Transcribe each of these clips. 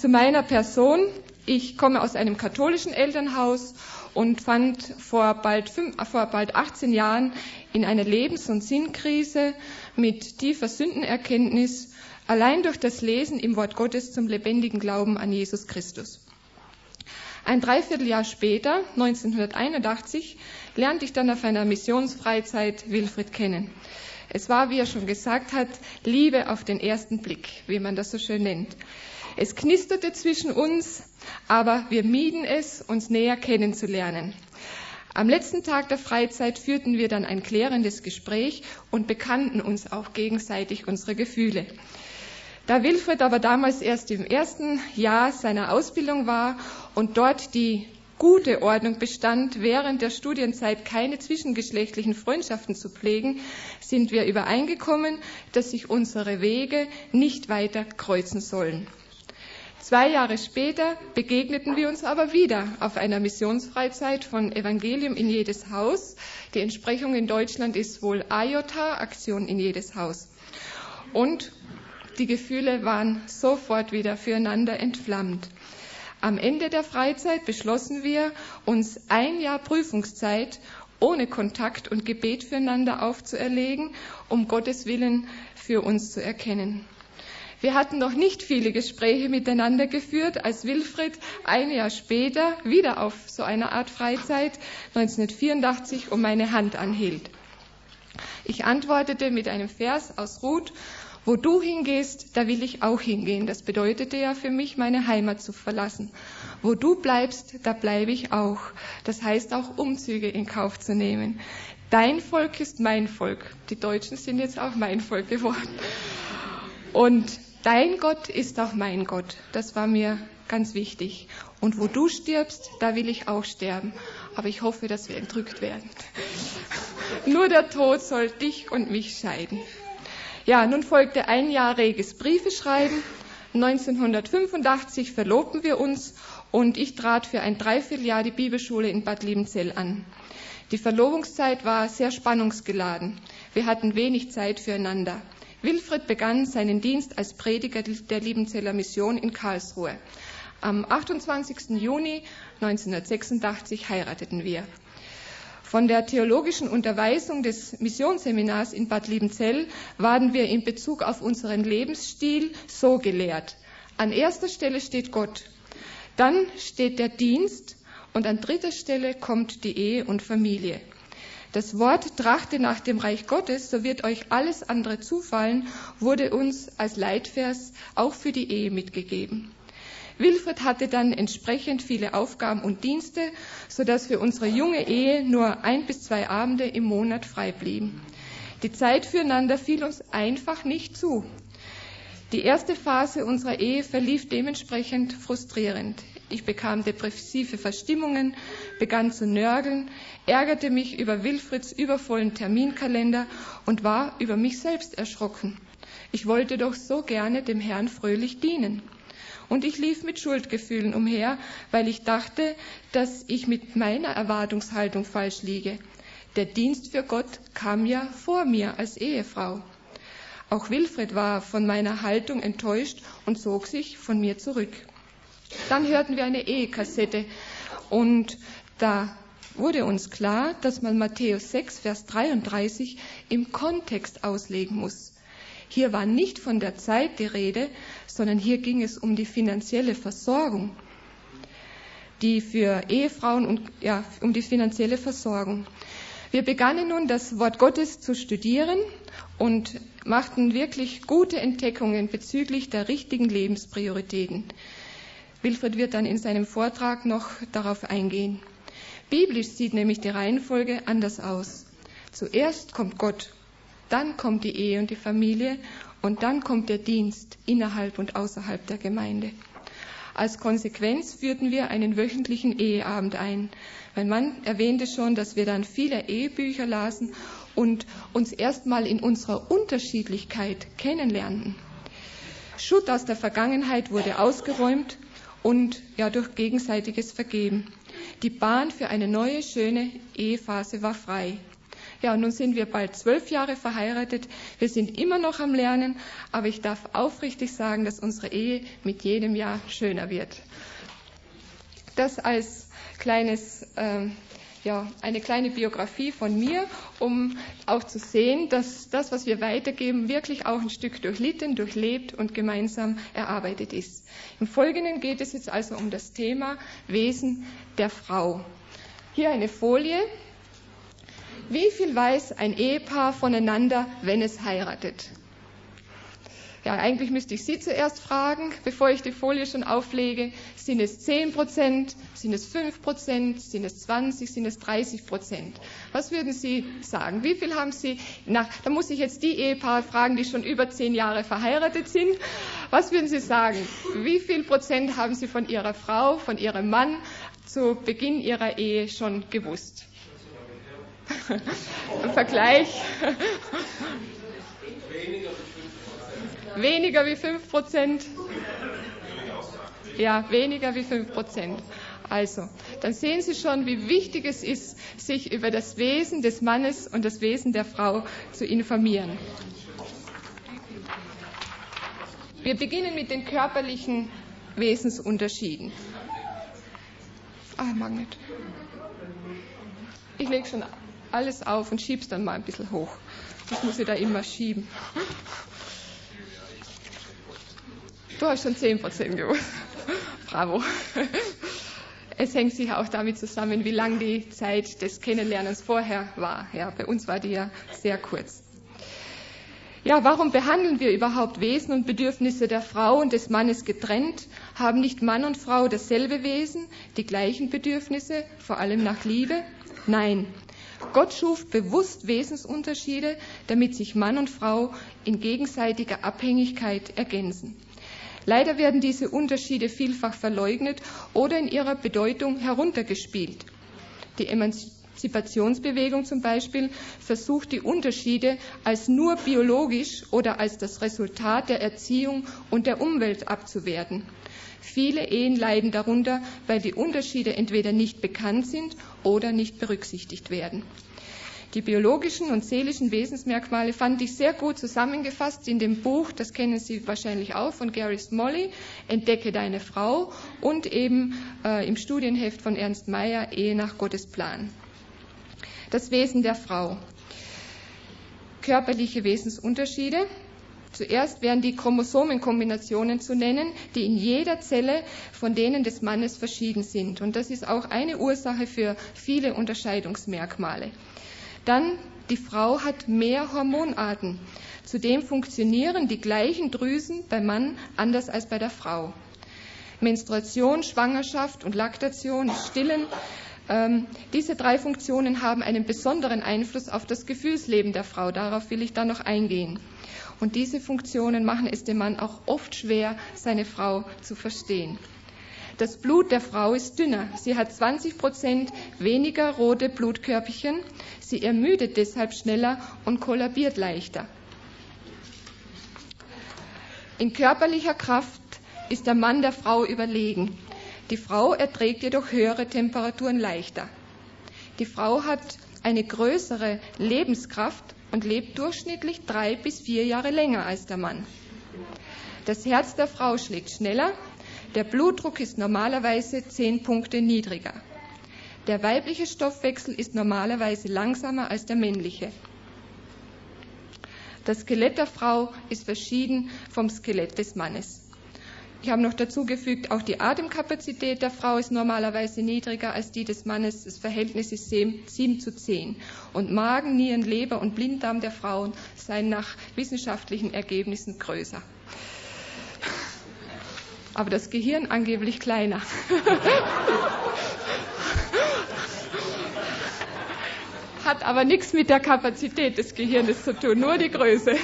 Zu meiner Person. Ich komme aus einem katholischen Elternhaus und fand vor bald 18 Jahren in einer Lebens- und Sinnkrise mit tiefer Sündenerkenntnis allein durch das Lesen im Wort Gottes zum lebendigen Glauben an Jesus Christus. Ein Dreivierteljahr später, 1981, lernte ich dann auf einer Missionsfreizeit Wilfried kennen. Es war, wie er schon gesagt hat, Liebe auf den ersten Blick, wie man das so schön nennt. Es knisterte zwischen uns, aber wir mieden es, uns näher kennenzulernen. Am letzten Tag der Freizeit führten wir dann ein klärendes Gespräch und bekannten uns auch gegenseitig unsere Gefühle. Da Wilfried aber damals erst im ersten Jahr seiner Ausbildung war und dort die gute Ordnung bestand, während der Studienzeit keine zwischengeschlechtlichen Freundschaften zu pflegen, sind wir übereingekommen, dass sich unsere Wege nicht weiter kreuzen sollen. 2 Jahre später begegneten wir uns aber wieder auf einer Missionsfreizeit von Evangelium in jedes Haus. Die Entsprechung in Deutschland ist wohl AJH, Aktion in jedes Haus. Und die Gefühle waren sofort wieder füreinander entflammt. Am Ende der Freizeit beschlossen wir, uns 1 Jahr Prüfungszeit ohne Kontakt und Gebet füreinander aufzuerlegen, um Gottes Willen für uns zu erkennen. Wir hatten noch nicht viele Gespräche miteinander geführt, als Wilfried 1 Jahr später wieder auf so einer Art Freizeit 1984 um meine Hand anhielt. Ich antwortete mit einem Vers aus Ruth: Wo du hingehst, da will ich auch hingehen. Das bedeutete ja für mich, meine Heimat zu verlassen. Wo du bleibst, da bleibe ich auch. Das heißt auch, Umzüge in Kauf zu nehmen. Dein Volk ist mein Volk. Die Deutschen sind jetzt auch mein Volk geworden. Und dein Gott ist auch mein Gott. Das war mir ganz wichtig. Und wo du stirbst, da will ich auch sterben. Aber ich hoffe, dass wir entrückt werden. Nur der Tod soll dich und mich scheiden. Ja, nun folgte 1 Jahr reges Briefeschreiben. 1985 verlobten wir uns und ich trat für ein Dreivierteljahr die Bibelschule in Bad Liebenzell an. Die Verlobungszeit war sehr spannungsgeladen. Wir hatten wenig Zeit füreinander. Wilfried begann seinen Dienst als Prediger der Liebenzeller Mission in Karlsruhe. Am 28. Juni 1986 heirateten wir. Von der theologischen Unterweisung des Missionsseminars in Bad Liebenzell waren wir in Bezug auf unseren Lebensstil so gelehrt: An erster Stelle steht Gott, dann steht der Dienst und an dritter Stelle kommt die Ehe und Familie. Das Wort „Trachte nach dem Reich Gottes, so wird euch alles andere zufallen“, wurde uns als Leitvers auch für die Ehe mitgegeben. Wilfried hatte dann entsprechend viele Aufgaben und Dienste, sodass für unsere junge Ehe nur 1 bis 2 Abende im Monat frei blieben. Die Zeit füreinander fiel uns einfach nicht zu. Die erste Phase unserer Ehe verlief dementsprechend frustrierend. Ich bekam depressive Verstimmungen, begann zu nörgeln, ärgerte mich über Wilfrieds übervollen Terminkalender und war über mich selbst erschrocken. Ich wollte doch so gerne dem Herrn fröhlich dienen. Und ich lief mit Schuldgefühlen umher, weil ich dachte, dass ich mit meiner Erwartungshaltung falsch liege. Der Dienst für Gott kam ja vor mir als Ehefrau. Auch Wilfried war von meiner Haltung enttäuscht und zog sich von mir zurück. Dann hörten wir eine Ehekassette und da wurde uns klar, dass man Matthäus 6, Vers 33 im Kontext auslegen muss. Hier war nicht von der Zeit die Rede, sondern hier ging es um die finanzielle Versorgung, die für Ehefrauen um die finanzielle Versorgung. Wir begannen nun, das Wort Gottes zu studieren und machten wirklich gute Entdeckungen bezüglich der richtigen Lebensprioritäten. Wilfried wird dann in seinem Vortrag noch darauf eingehen. Biblisch sieht nämlich die Reihenfolge anders aus. Zuerst kommt Gott, dann kommt die Ehe und die Familie und dann kommt der Dienst innerhalb und außerhalb der Gemeinde. Als Konsequenz führten wir einen wöchentlichen Eheabend ein. Mein Mann erwähnte schon, dass wir dann viele Ehebücher lasen und uns erstmal in unserer Unterschiedlichkeit kennenlernten. Schutt aus der Vergangenheit wurde ausgeräumt und durch gegenseitiges Vergeben. Die Bahn für eine neue, schöne Ehephase war frei. Ja, nun sind wir bald 12 Jahre verheiratet. Wir sind immer noch am Lernen, aber ich darf aufrichtig sagen, dass unsere Ehe mit jedem Jahr schöner wird. Das als eine kleine Biografie von mir, um auch zu sehen, dass das, was wir weitergeben, wirklich auch ein Stück durchlitten, durchlebt und gemeinsam erarbeitet ist. Im Folgenden geht es jetzt also um das Thema Wesen der Frau. Hier eine Folie. Wie viel weiß ein Ehepaar voneinander, wenn es heiratet? Ja, eigentlich müsste ich Sie zuerst fragen, bevor ich die Folie schon auflege. Sind es 10%? Sind es 5%? Sind es 20%? Sind es 30%? Was würden Sie sagen? Wie viel haben Sie, da muss ich jetzt die Ehepaare fragen, die schon über 10 Jahre verheiratet sind. Was würden Sie sagen? Wie viel Prozent haben Sie von Ihrer Frau, von Ihrem Mann zu Beginn Ihrer Ehe schon gewusst? Im Vergleich. Weniger wie 5%? Ja, weniger wie 5%. Also, dann sehen Sie schon, wie wichtig es ist, sich über das Wesen des Mannes und das Wesen der Frau zu informieren. Wir beginnen mit den körperlichen Wesensunterschieden. Magnet. Ich lege schon alles auf und schiebe es dann mal ein bisschen hoch. Das muss ich da immer schieben. Du hast schon 10% gewusst. Bravo. Es hängt sicher auch damit zusammen, wie lang die Zeit des Kennenlernens vorher war. Ja, bei uns war die ja sehr kurz. Ja, warum behandeln wir überhaupt Wesen und Bedürfnisse der Frau und des Mannes getrennt? Haben nicht Mann und Frau dasselbe Wesen, die gleichen Bedürfnisse, vor allem nach Liebe? Nein. Gott schuf bewusst Wesensunterschiede, damit sich Mann und Frau in gegenseitiger Abhängigkeit ergänzen. Leider werden diese Unterschiede vielfach verleugnet oder in ihrer Bedeutung heruntergespielt. Die Emanzipationsbewegung zum Beispiel versucht, die Unterschiede als nur biologisch oder als das Resultat der Erziehung und der Umwelt abzuwerten. Viele Ehen leiden darunter, weil die Unterschiede entweder nicht bekannt sind oder nicht berücksichtigt werden. Die biologischen und seelischen Wesensmerkmale fand ich sehr gut zusammengefasst in dem Buch, das kennen Sie wahrscheinlich auch, von Gary Smalley, Entdecke deine Frau, und eben im Studienheft von Ernst Mayr, Ehe nach Gottes Plan. Das Wesen der Frau. Körperliche Wesensunterschiede. Zuerst wären die Chromosomenkombinationen zu nennen, die in jeder Zelle von denen des Mannes verschieden sind. Und das ist auch eine Ursache für viele Unterscheidungsmerkmale. Dann, die Frau hat mehr Hormonarten. Zudem funktionieren die gleichen Drüsen beim Mann anders als bei der Frau. Menstruation, Schwangerschaft und Laktation, Stillen, diese 3 Funktionen haben einen besonderen Einfluss auf das Gefühlsleben der Frau. Darauf will ich dann noch eingehen. Und diese Funktionen machen es dem Mann auch oft schwer, seine Frau zu verstehen. Das Blut der Frau ist dünner. Sie hat 20% weniger rote Blutkörperchen. Sie ermüdet deshalb schneller und kollabiert leichter. In körperlicher Kraft ist der Mann der Frau überlegen. Die Frau erträgt jedoch höhere Temperaturen leichter. Die Frau hat eine größere Lebenskraft und lebt durchschnittlich 3 bis 4 Jahre länger als der Mann. Das Herz der Frau schlägt schneller. Der Blutdruck ist normalerweise 10 Punkte niedriger. Der weibliche Stoffwechsel ist normalerweise langsamer als der männliche. Das Skelett der Frau ist verschieden vom Skelett des Mannes. Ich habe noch dazu gefügt, auch die Atemkapazität der Frau ist normalerweise niedriger als die des Mannes. Das Verhältnis ist 7:10. Und Magen, Nieren, Leber und Blinddarm der Frauen seien nach wissenschaftlichen Ergebnissen größer. Aber das Gehirn angeblich kleiner. Hat aber nichts mit der Kapazität des Gehirns zu tun, nur die Größe.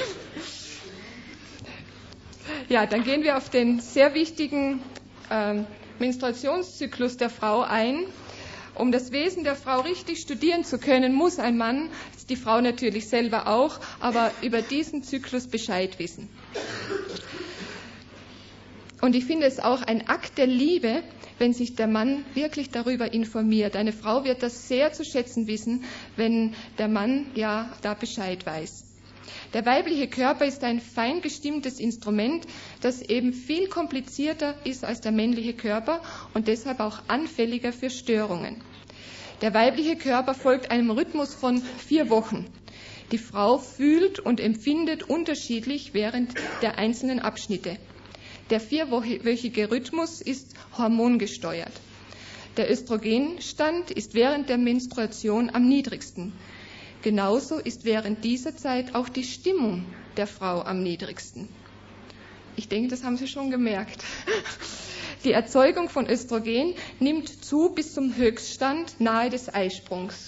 Ja, dann gehen wir auf den sehr wichtigen Menstruationszyklus der Frau ein. Um das Wesen der Frau richtig studieren zu können, muss ein Mann, die Frau natürlich selber auch, aber über diesen Zyklus Bescheid wissen. Und ich finde es auch ein Akt der Liebe, wenn sich der Mann wirklich darüber informiert. Eine Frau wird das sehr zu schätzen wissen, wenn der Mann ja da Bescheid weiß. Der weibliche Körper ist ein fein gestimmtes Instrument, das eben viel komplizierter ist als der männliche Körper und deshalb auch anfälliger für Störungen. Der weibliche Körper folgt einem Rhythmus von 4 Wochen. Die Frau fühlt und empfindet unterschiedlich während der einzelnen Abschnitte. Der 4-wöchige Rhythmus ist hormongesteuert. Der Östrogenstand ist während der Menstruation am niedrigsten. Genauso ist während dieser Zeit auch die Stimmung der Frau am niedrigsten. Ich denke, das haben Sie schon gemerkt. Die Erzeugung von Östrogen nimmt zu bis zum Höchststand nahe des Eisprungs.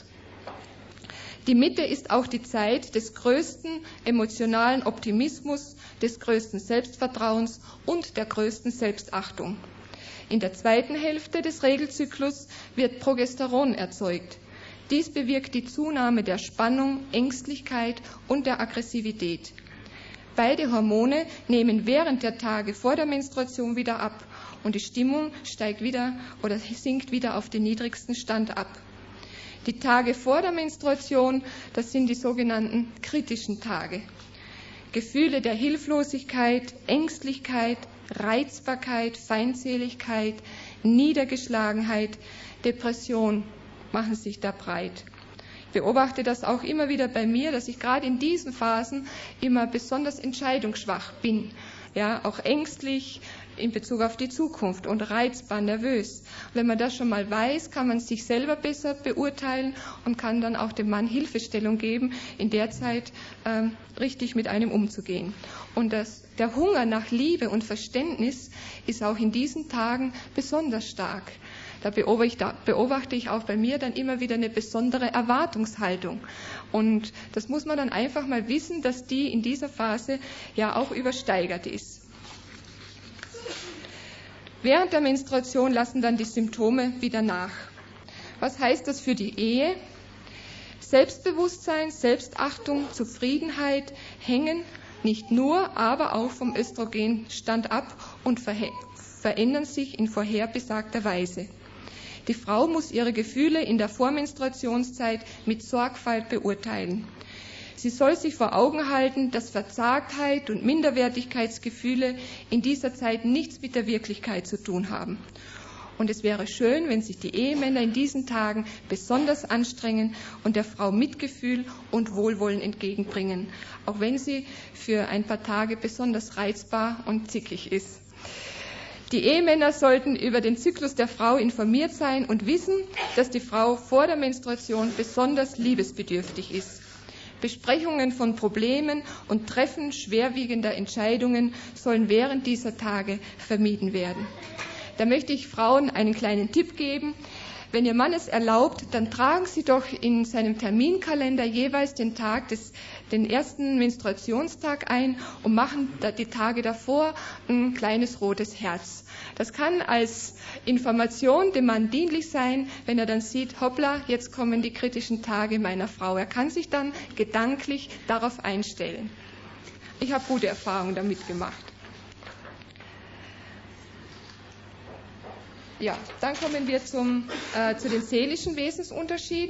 Die Mitte ist auch die Zeit des größten emotionalen Optimismus, des größten Selbstvertrauens und der größten Selbstachtung. In der zweiten Hälfte des Regelzyklus wird Progesteron erzeugt. Dies bewirkt die Zunahme der Spannung, Ängstlichkeit und der Aggressivität. Beide Hormone nehmen während der Tage vor der Menstruation wieder ab und die Stimmung steigt wieder oder sinkt wieder auf den niedrigsten Stand ab. Die Tage vor der Menstruation, das sind die sogenannten kritischen Tage. Gefühle der Hilflosigkeit, Ängstlichkeit, Reizbarkeit, Feindseligkeit, Niedergeschlagenheit, Depression machen sich da breit. Ich beobachte das auch immer wieder bei mir, dass ich gerade in diesen Phasen immer besonders entscheidungsschwach bin. Ja, auch ängstlich in Bezug auf die Zukunft und reizbar, nervös. Wenn man das schon mal weiß, kann man sich selber besser beurteilen und kann dann auch dem Mann Hilfestellung geben, in der Zeit richtig mit einem umzugehen. Und der Hunger nach Liebe und Verständnis ist auch in diesen Tagen besonders stark. Da beobachte ich auch bei mir dann immer wieder eine besondere Erwartungshaltung. Und das muss man dann einfach mal wissen, dass die in dieser Phase ja auch übersteigert ist. Während der Menstruation lassen dann die Symptome wieder nach. Was heißt das für die Ehe? Selbstbewusstsein, Selbstachtung, Zufriedenheit hängen nicht nur, aber auch vom Östrogenstand ab und verändern sich in vorherbesagter Weise. Die Frau muss ihre Gefühle in der Vormenstruationszeit mit Sorgfalt beurteilen. Sie soll sich vor Augen halten, dass Verzagtheit und Minderwertigkeitsgefühle in dieser Zeit nichts mit der Wirklichkeit zu tun haben. Und es wäre schön, wenn sich die Ehemänner in diesen Tagen besonders anstrengen und der Frau Mitgefühl und Wohlwollen entgegenbringen, auch wenn sie für ein paar Tage besonders reizbar und zickig ist. Die Ehemänner sollten über den Zyklus der Frau informiert sein und wissen, dass die Frau vor der Menstruation besonders liebesbedürftig ist. Besprechungen von Problemen und Treffen schwerwiegender Entscheidungen sollen während dieser Tage vermieden werden. Da möchte ich Frauen einen kleinen Tipp geben. Wenn Ihr Mann es erlaubt, dann tragen Sie doch in seinem Terminkalender jeweils den ersten Menstruationstag ein und machen die Tage davor ein kleines rotes Herz. Das kann als Information dem Mann dienlich sein, wenn er dann sieht, hoppla, jetzt kommen die kritischen Tage meiner Frau. Er kann sich dann gedanklich darauf einstellen. Ich habe gute Erfahrungen damit gemacht. Ja, dann kommen wir zu den seelischen Wesensunterschieden.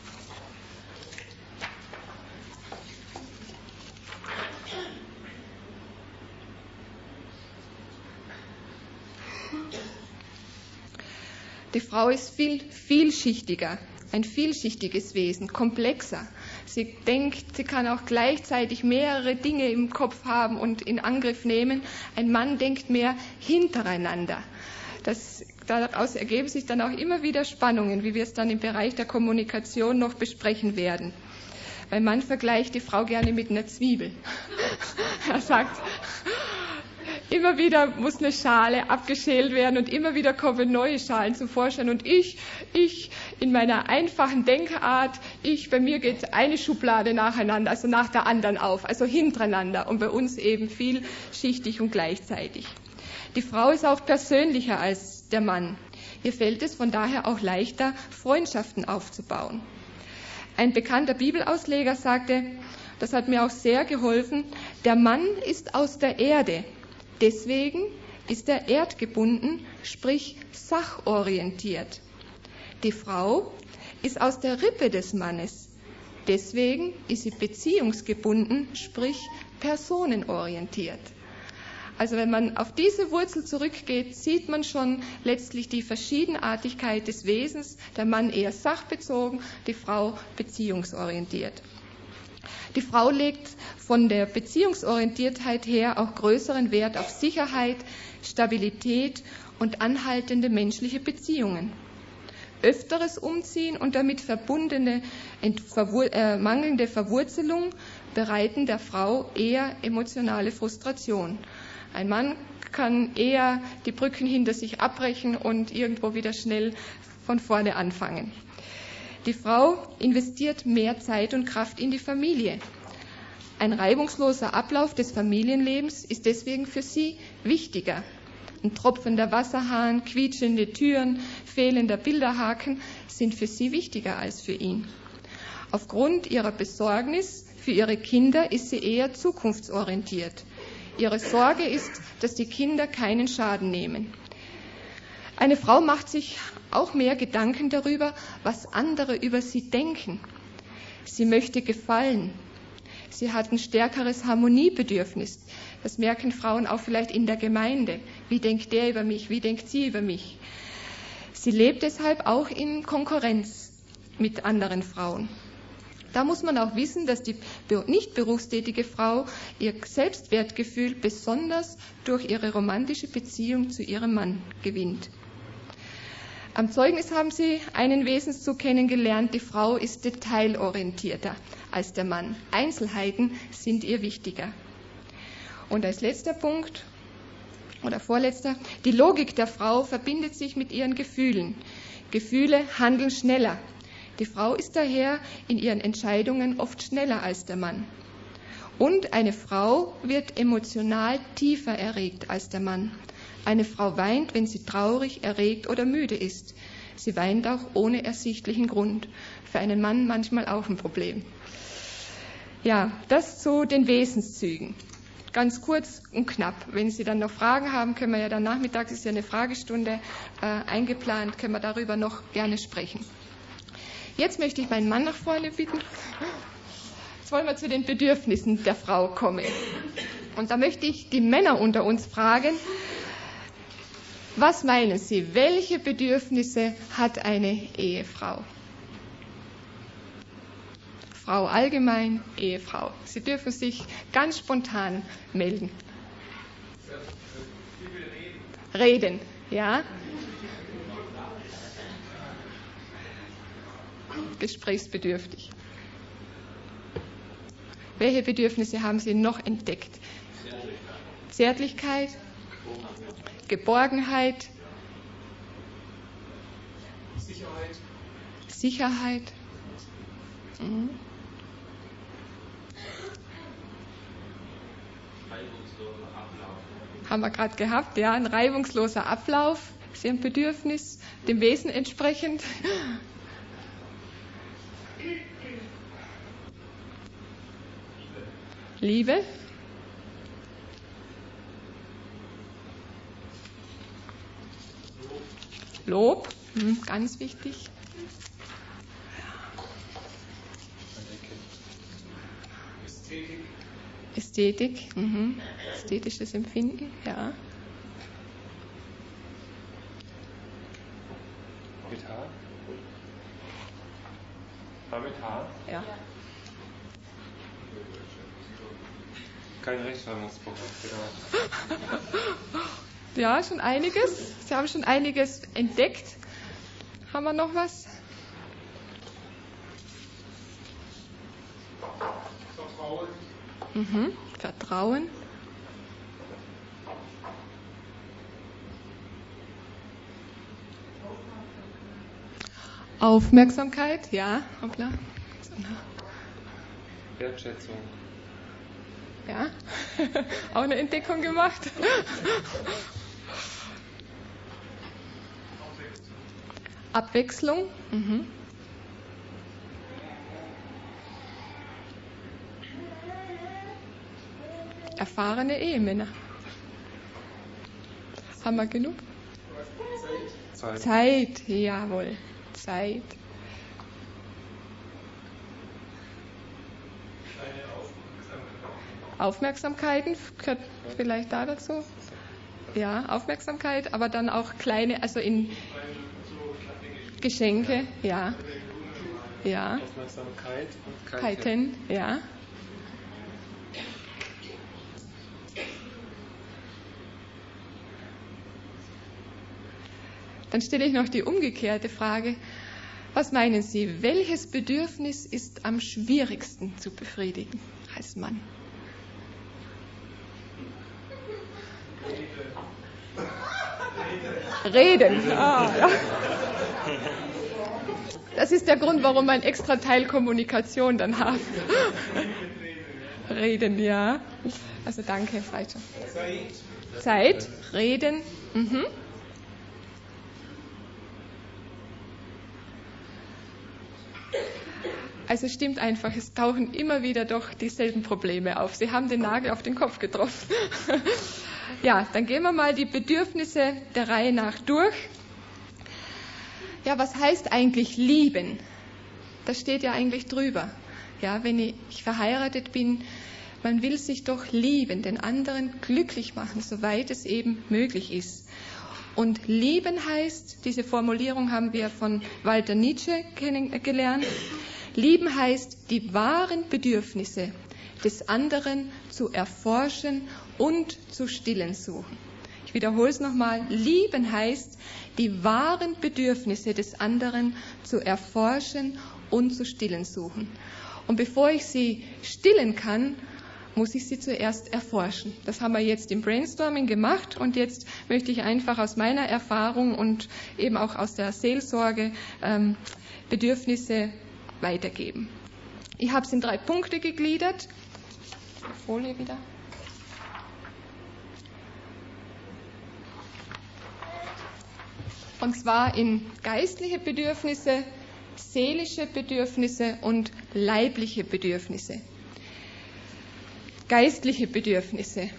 Die Frau ist vielschichtiger, ein vielschichtiges Wesen, komplexer. Sie denkt, sie kann auch gleichzeitig mehrere Dinge im Kopf haben und in Angriff nehmen. Ein Mann denkt mehr hintereinander. Daraus ergeben sich dann auch immer wieder Spannungen, wie wir es dann im Bereich der Kommunikation noch besprechen werden. Mein Mann vergleicht die Frau gerne mit einer Zwiebel. Er sagt, immer wieder muss eine Schale abgeschält werden und immer wieder kommen neue Schalen zum Vorschein. Und ich in meiner einfachen Denkart, bei mir geht eine Schublade nacheinander, also nach der anderen auf, also hintereinander und bei uns eben vielschichtig und gleichzeitig. Die Frau ist auch persönlicher als der Mann. Ihr fällt es von daher auch leichter, Freundschaften aufzubauen. Ein bekannter Bibelausleger sagte, das hat mir auch sehr geholfen, der Mann ist aus der Erde. Deswegen ist er erdgebunden, sprich sachorientiert. Die Frau ist aus der Rippe des Mannes. Deswegen ist sie beziehungsgebunden, sprich personenorientiert. Also wenn man auf diese Wurzel zurückgeht, sieht man schon letztlich die Verschiedenartigkeit des Wesens. Der Mann eher sachbezogen, die Frau beziehungsorientiert. Die Frau legt von der Beziehungsorientiertheit her auch größeren Wert auf Sicherheit, Stabilität und anhaltende menschliche Beziehungen. Öfteres Umziehen und damit verbundene mangelnde Verwurzelung bereiten der Frau eher emotionale Frustration. Ein Mann kann eher die Brücken hinter sich abbrechen und irgendwo wieder schnell von vorne anfangen. Die Frau investiert mehr Zeit und Kraft in die Familie. Ein reibungsloser Ablauf des Familienlebens ist deswegen für sie wichtiger. Ein tropfender Wasserhahn, quietschende Türen, fehlender Bilderhaken sind für sie wichtiger als für ihn. Aufgrund ihrer Besorgnis für ihre Kinder ist sie eher zukunftsorientiert. Ihre Sorge ist, dass die Kinder keinen Schaden nehmen. Eine Frau macht sich auch mehr Gedanken darüber, was andere über sie denken. Sie möchte gefallen. Sie hat ein stärkeres Harmoniebedürfnis. Das merken Frauen auch vielleicht in der Gemeinde. Wie denkt der über mich? Wie denkt sie über mich? Sie lebt deshalb auch in Konkurrenz mit anderen Frauen. Da muss man auch wissen, dass die nicht berufstätige Frau ihr Selbstwertgefühl besonders durch ihre romantische Beziehung zu ihrem Mann gewinnt. Am Zeugnis haben Sie einen Wesenszug kennengelernt, die Frau ist detailorientierter als der Mann. Einzelheiten sind ihr wichtiger. Und als letzter Punkt oder vorletzter, die Logik der Frau verbindet sich mit ihren Gefühlen. Gefühle handeln schneller. Die Frau ist daher in ihren Entscheidungen oft schneller als der Mann. Und eine Frau wird emotional tiefer erregt als der Mann. Eine Frau weint, wenn sie traurig, erregt oder müde ist. Sie weint auch ohne ersichtlichen Grund. Für einen Mann manchmal auch ein Problem. Ja, das zu den Wesenszügen. Ganz kurz und knapp. Wenn Sie dann noch Fragen haben, können wir ja dann nachmittags, ist ja eine Fragestunde eingeplant, können wir darüber noch gerne sprechen. Jetzt möchte ich meinen Mann nach vorne bitten. Jetzt wollen wir zu den Bedürfnissen der Frau kommen. Und da möchte ich die Männer unter uns fragen, was meinen Sie, welche Bedürfnisse hat eine Ehefrau? Frau allgemein, Ehefrau. Sie dürfen sich ganz spontan melden. Reden, ja? Gesprächsbedürftig. Welche Bedürfnisse haben Sie noch entdeckt? Zärtlichkeit, Geborgenheit, Sicherheit. Mhm. Haben wir gerade gehabt, ja, ein reibungsloser Ablauf, ist ein Bedürfnis, dem Wesen entsprechend. Liebe. Lob, ganz wichtig. Ästhetik, ästhetisches Empfinden, ja. Mit Haar? War mit Haar? Ja. Kein Rechtschreibungsprogramm, genau. Ja, schon einiges. Sie haben schon einiges entdeckt. Haben wir noch was? Vertrauen. Vertrauen. Aufmerksamkeit, ja. Hoppla. Wertschätzung. Ja, auch eine Entdeckung gemacht. Abwechslung. Erfahrene Ehemänner. Haben wir genug? Zeit. Jawohl. Zeit. Aufmerksamkeiten gehört vielleicht da dazu. Ja, Aufmerksamkeit, aber dann auch kleine, also in Geschenke, ja. Ja. Aufmerksamkeit und Keiten, ja. Dann stelle ich noch die umgekehrte Frage. Was meinen Sie, welches Bedürfnis ist am schwierigsten zu befriedigen als Mann? Reden. Ah, ja. Das ist der Grund, warum wir einen extra Teil Kommunikation dann haben. Reden, ja. Also danke, weiter. Zeit, reden. Mhm. Also stimmt einfach, es tauchen immer wieder doch dieselben Probleme auf. Sie haben den Nagel auf den Kopf getroffen. Ja, dann gehen wir mal die Bedürfnisse der Reihe nach durch. Ja, was heißt eigentlich lieben? Das steht ja eigentlich drüber. Ja, wenn ich verheiratet bin, man will sich doch lieben, den anderen glücklich machen, soweit es eben möglich ist. Und lieben heißt, diese Formulierung haben wir von Walter Nietzsche kennengelernt, lieben heißt, die wahren Bedürfnisse des anderen zu erforschen und zu stillen suchen. Ich wiederhole es nochmal. Lieben heißt, die wahren Bedürfnisse des anderen zu erforschen und zu stillen suchen. Und bevor ich sie stillen kann, muss ich sie zuerst erforschen. Das haben wir jetzt im Brainstorming gemacht und jetzt möchte ich einfach aus meiner Erfahrung und eben auch aus der Seelsorge Bedürfnisse weitergeben. Ich habe es in 3 Punkte gegliedert. Folie wieder. Und zwar in geistliche Bedürfnisse, seelische Bedürfnisse und leibliche Bedürfnisse. Geistliche Bedürfnisse.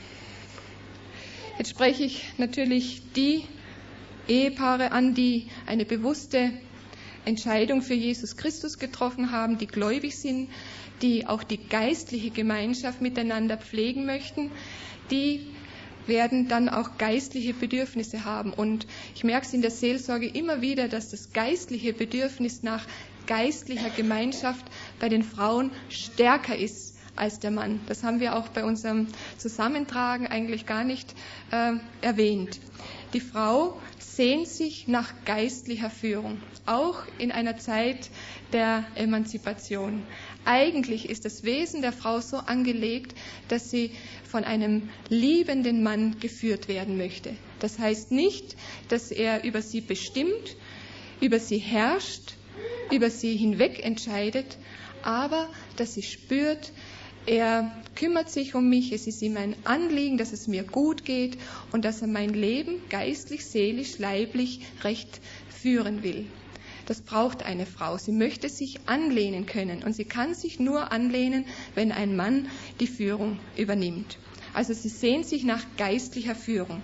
Jetzt spreche ich natürlich die Ehepaare an, die eine bewusste Entscheidung für Jesus Christus getroffen haben, die gläubig sind, die auch die geistliche Gemeinschaft miteinander pflegen möchten, die werden dann auch geistliche Bedürfnisse haben. Und ich merke es in der Seelsorge immer wieder, dass das geistliche Bedürfnis nach geistlicher Gemeinschaft bei den Frauen stärker ist als der Mann. Das haben wir auch bei unserem Zusammentragen eigentlich gar nicht erwähnt. Die Frau sehnt sich nach geistlicher Führung, auch in einer Zeit der Emanzipation. Eigentlich ist das Wesen der Frau so angelegt, dass sie von einem liebenden Mann geführt werden möchte. Das heißt nicht, dass er über sie bestimmt, über sie herrscht, über sie hinweg entscheidet, aber dass sie spürt, er kümmert sich um mich, es ist ihm ein Anliegen, dass es mir gut geht und dass er mein Leben geistlich, seelisch, leiblich recht führen will. Das braucht eine Frau. Sie möchte sich anlehnen können und sie kann sich nur anlehnen, wenn ein Mann die Führung übernimmt. Also sie sehnt sich nach geistlicher Führung.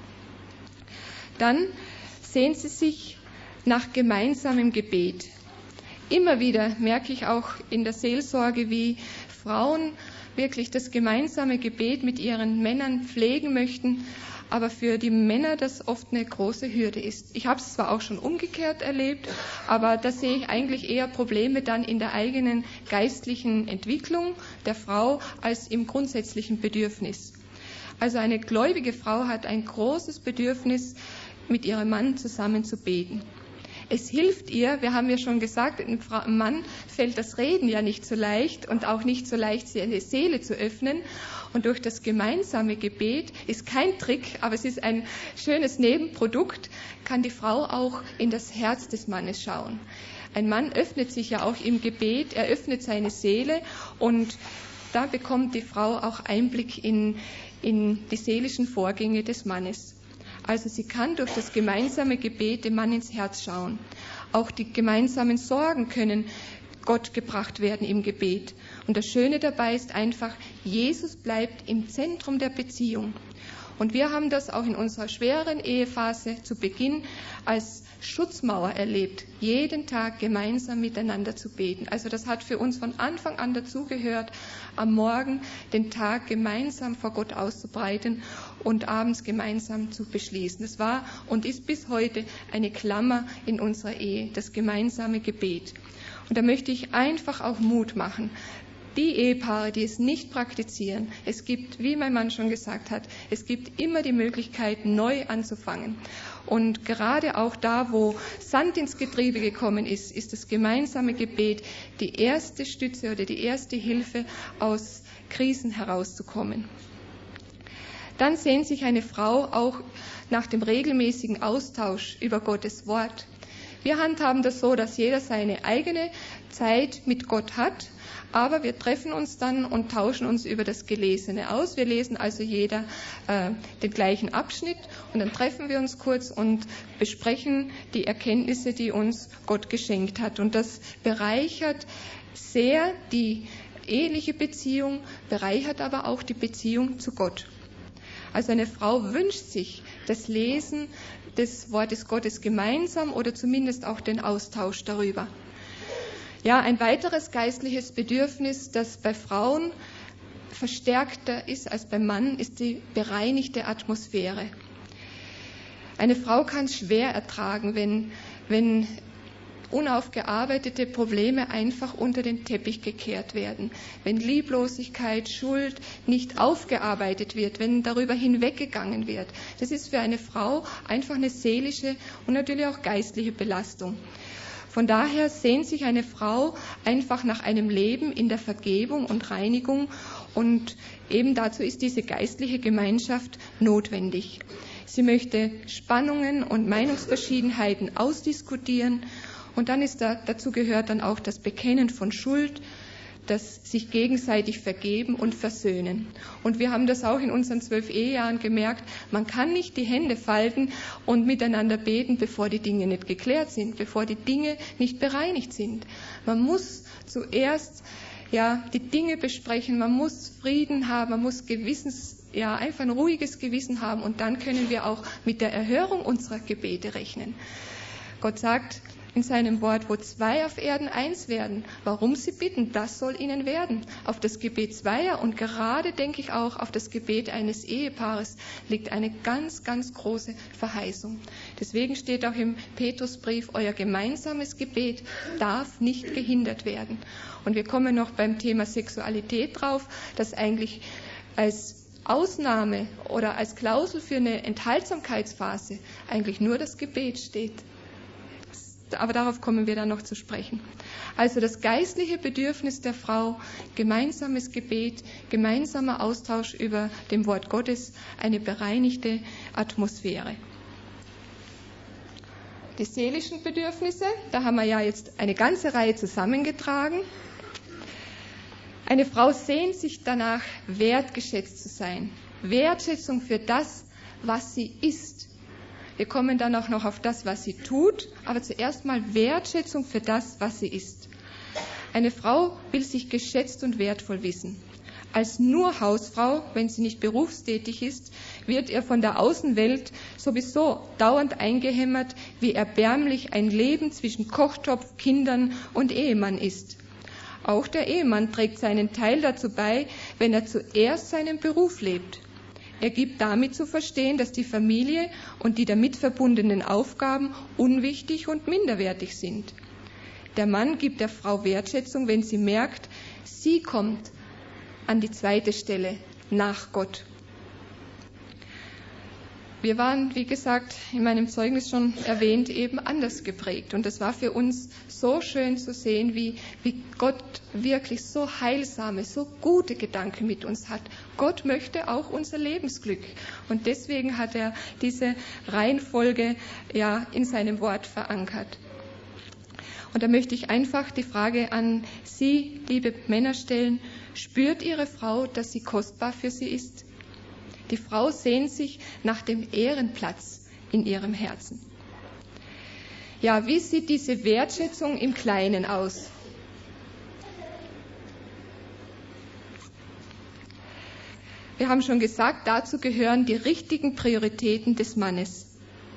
Dann sehnt sie sich nach gemeinsamem Gebet. Immer wieder merke ich auch in der Seelsorge, wie Frauen wirklich das gemeinsame Gebet mit ihren Männern pflegen möchten, aber für die Männer das oft eine große Hürde ist. Ich habe es zwar auch schon umgekehrt erlebt, aber da sehe ich eigentlich eher Probleme dann in der eigenen geistlichen Entwicklung der Frau als im grundsätzlichen Bedürfnis. Also eine gläubige Frau hat ein großes Bedürfnis, mit ihrem Mann zusammen zu beten. Es hilft ihr, wir haben ja schon gesagt, einem Mann fällt das Reden ja nicht so leicht und auch nicht so leicht, seine Seele zu öffnen. Und durch das gemeinsame Gebet ist kein Trick, aber es ist ein schönes Nebenprodukt, kann die Frau auch in das Herz des Mannes schauen. Ein Mann öffnet sich ja auch im Gebet, er öffnet seine Seele und da bekommt die Frau auch Einblick in die seelischen Vorgänge des Mannes. Also sie kann durch das gemeinsame Gebet dem Mann ins Herz schauen. Auch die gemeinsamen Sorgen können Gott gebracht werden im Gebet. Und das Schöne dabei ist einfach, Jesus bleibt im Zentrum der Beziehung. Und wir haben das auch in unserer schweren Ehephase zu Beginn als Schutzmauer erlebt, jeden Tag gemeinsam miteinander zu beten. Also das hat für uns von Anfang an dazugehört, am Morgen den Tag gemeinsam vor Gott auszubreiten und abends gemeinsam zu beschließen. Das war und ist bis heute eine Klammer in unserer Ehe, das gemeinsame Gebet. Und da möchte ich einfach auch Mut machen. Die Ehepaare, die es nicht praktizieren, es gibt, wie mein Mann schon gesagt hat, es gibt immer die Möglichkeit, neu anzufangen. Und gerade auch da, wo Sand ins Getriebe gekommen ist, ist das gemeinsame Gebet die erste Stütze oder die erste Hilfe, aus Krisen herauszukommen. Dann sehnt sich eine Frau auch nach dem regelmäßigen Austausch über Gottes Wort. Wir handhaben das so, dass jeder seine eigene Zeit mit Gott hat, aber wir treffen uns dann und tauschen uns über das Gelesene aus. Wir lesen also jeder den gleichen Abschnitt und dann treffen wir uns kurz und besprechen die Erkenntnisse, die uns Gott geschenkt hat. Und das bereichert sehr die eheliche Beziehung, bereichert aber auch die Beziehung zu Gott. Also eine Frau wünscht sich das Lesen des Wortes Gottes gemeinsam oder zumindest auch den Austausch darüber. Ja, ein weiteres geistliches Bedürfnis, das bei Frauen verstärkter ist als beim Mann, ist die bereinigte Atmosphäre. Eine Frau kann es schwer ertragen, wenn unaufgearbeitete Probleme einfach unter den Teppich gekehrt werden, wenn Lieblosigkeit, Schuld nicht aufgearbeitet wird, wenn darüber hinweggegangen wird. Das ist für eine Frau einfach eine seelische und natürlich auch geistliche Belastung. Von daher sehnt sich eine Frau einfach nach einem Leben in der Vergebung und Reinigung und eben dazu ist diese geistliche Gemeinschaft notwendig. Sie möchte Spannungen und Meinungsverschiedenheiten ausdiskutieren und dann dazu gehört dann auch das Bekennen von Schuld, das sich gegenseitig vergeben und versöhnen. Und wir haben das auch in unseren 12 Ehejahren gemerkt, man kann nicht die Hände falten und miteinander beten, bevor die Dinge nicht geklärt sind, bevor die Dinge nicht bereinigt sind. Man muss zuerst die Dinge besprechen, man muss Frieden haben, man muss einfach ein ruhiges Gewissen haben und dann können wir auch mit der Erhörung unserer Gebete rechnen. Gott sagt in seinem Wort, wo 2 auf Erden 1 werden, warum sie bitten, das soll ihnen werden. Auf das Gebet zweier und gerade, denke ich, auch auf das Gebet eines Ehepaares liegt eine ganz, ganz große Verheißung. Deswegen steht auch im Petrusbrief, euer gemeinsames Gebet darf nicht gehindert werden. Und wir kommen noch beim Thema Sexualität drauf, dass eigentlich als Ausnahme oder als Klausel für eine Enthaltsamkeitsphase eigentlich nur das Gebet steht. Aber darauf kommen wir dann noch zu sprechen. Also das geistliche Bedürfnis der Frau, gemeinsames Gebet, gemeinsamer Austausch über dem Wort Gottes, eine bereinigte Atmosphäre. Die seelischen Bedürfnisse, da haben wir ja jetzt eine ganze Reihe zusammengetragen. Eine Frau sehnt sich danach, wertgeschätzt zu sein. Wertschätzung für das, was sie ist. Wir kommen dann auch noch auf das, was sie tut, aber zuerst mal Wertschätzung für das, was sie ist. Eine Frau will sich geschätzt und wertvoll wissen. Als nur Hausfrau, wenn sie nicht berufstätig ist, wird ihr von der Außenwelt sowieso dauernd eingehämmert, wie erbärmlich ein Leben zwischen Kochtopf, Kindern und Ehemann ist. Auch der Ehemann trägt seinen Teil dazu bei, wenn er zuerst seinen Beruf lebt. Er gibt damit zu verstehen, dass die Familie und die damit verbundenen Aufgaben unwichtig und minderwertig sind. Der Mann gibt der Frau Wertschätzung, wenn sie merkt, sie kommt an die zweite Stelle nach Gott. Wir waren, wie gesagt, in meinem Zeugnis schon erwähnt, eben anders geprägt. Und es war für uns so schön zu sehen, wie Gott wirklich so heilsame, so gute Gedanken mit uns hat. Gott möchte auch unser Lebensglück. Und deswegen hat er diese Reihenfolge in seinem Wort verankert. Und da möchte ich einfach die Frage an Sie, liebe Männer, stellen. Spürt Ihre Frau, dass sie kostbar für Sie ist? Die Frau sehnt sich nach dem Ehrenplatz in ihrem Herzen. Ja, wie sieht diese Wertschätzung im Kleinen aus? Wir haben schon gesagt, dazu gehören die richtigen Prioritäten des Mannes.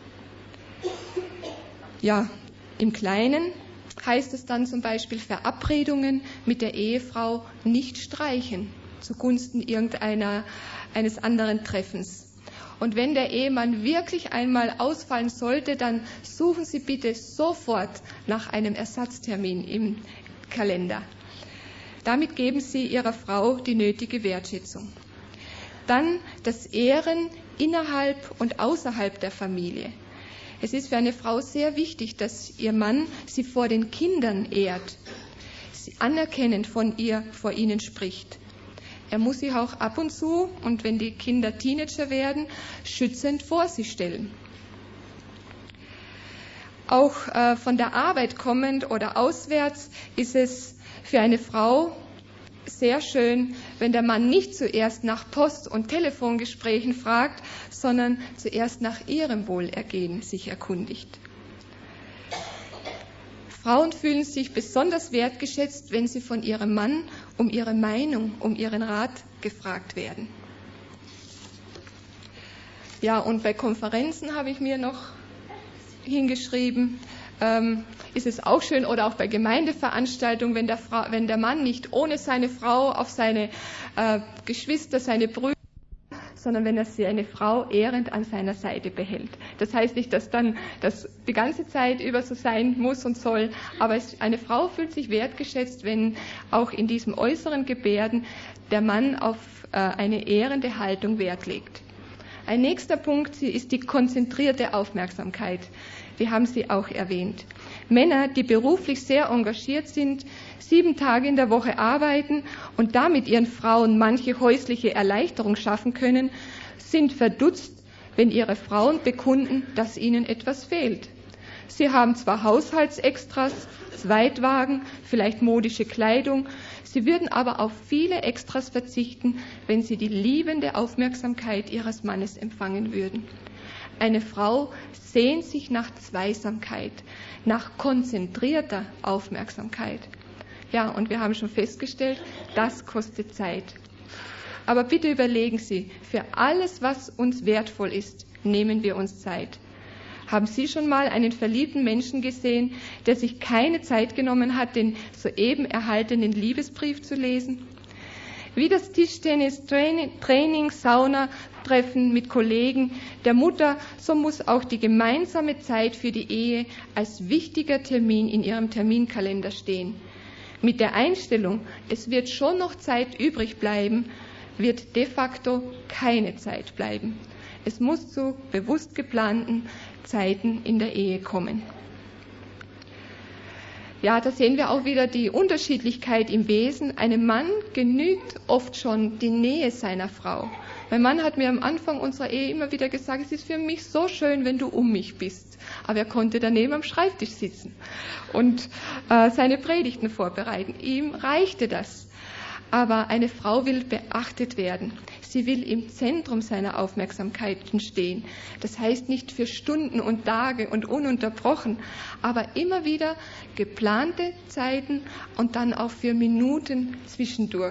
Ja, im Kleinen heißt es dann zum Beispiel Verabredungen mit der Ehefrau nicht streichen zugunsten eines anderen Treffens. Und wenn der Ehemann wirklich einmal ausfallen sollte, dann suchen Sie bitte sofort nach einem Ersatztermin im Kalender. Damit geben Sie Ihrer Frau die nötige Wertschätzung. Dann das Ehren innerhalb und außerhalb der Familie. Es ist für eine Frau sehr wichtig, dass ihr Mann sie vor den Kindern ehrt, sie anerkennend vor ihnen spricht. Er muss sie auch ab und zu, und wenn die Kinder Teenager werden, schützend vor sie stellen. Auch von der Arbeit kommend oder auswärts ist es für eine Frau sehr schön, wenn der Mann nicht zuerst nach Post- und Telefongesprächen fragt, sondern zuerst nach ihrem Wohlergehen sich erkundigt. Frauen fühlen sich besonders wertgeschätzt, wenn sie von ihrem Mann um ihre Meinung, um ihren Rat gefragt werden. Ja, und bei Konferenzen habe ich mir noch hingeschrieben, ist es auch schön, oder auch bei Gemeindeveranstaltungen, wenn der Mann nicht ohne seine Frau auf seine Geschwister, seine Brüder, sondern wenn er seine Frau ehrend an seiner Seite behält. Das heißt nicht, dass dann das die ganze Zeit über so sein muss und soll, aber eine Frau fühlt sich wertgeschätzt, wenn auch in diesem äußeren Gebärden der Mann auf eine ehrende Haltung Wert legt. Ein nächster Punkt ist die konzentrierte Aufmerksamkeit. Wir haben sie auch erwähnt. Männer, die beruflich sehr engagiert sind, 7 Tage in der Woche arbeiten und damit ihren Frauen manche häusliche Erleichterung schaffen können, sind verdutzt, wenn ihre Frauen bekunden, dass ihnen etwas fehlt. Sie haben zwar Haushaltsextras, Zweitwagen, vielleicht modische Kleidung, sie würden aber auf viele Extras verzichten, wenn sie die liebende Aufmerksamkeit ihres Mannes empfangen würden. Eine Frau sehnt sich nach Zweisamkeit, nach konzentrierter Aufmerksamkeit. Ja, und wir haben schon festgestellt, das kostet Zeit. Aber bitte überlegen Sie, für alles, was uns wertvoll ist, nehmen wir uns Zeit. Haben Sie schon mal einen verliebten Menschen gesehen, der sich keine Zeit genommen hat, den soeben erhaltenen Liebesbrief zu lesen? Wie das Tischtennis-Training, Saunatreffen mit Kollegen, der Mutter, so muss auch die gemeinsame Zeit für die Ehe als wichtiger Termin in ihrem Terminkalender stehen. Mit der Einstellung, es wird schon noch Zeit übrig bleiben, wird de facto keine Zeit bleiben. Es muss zu bewusst geplanten Zeiten in der Ehe kommen. Ja, da sehen wir auch wieder die Unterschiedlichkeit im Wesen. Einem Mann genügt oft schon die Nähe seiner Frau. Mein Mann hat mir am Anfang unserer Ehe immer wieder gesagt, es ist für mich so schön, wenn du um mich bist. Aber er konnte daneben am Schreibtisch sitzen und seine Predigten vorbereiten. Ihm reichte das. Aber eine Frau will beachtet werden. Sie will im Zentrum seiner Aufmerksamkeit stehen. Das heißt nicht für Stunden und Tage und ununterbrochen, aber immer wieder geplante Zeiten und dann auch für Minuten zwischendurch.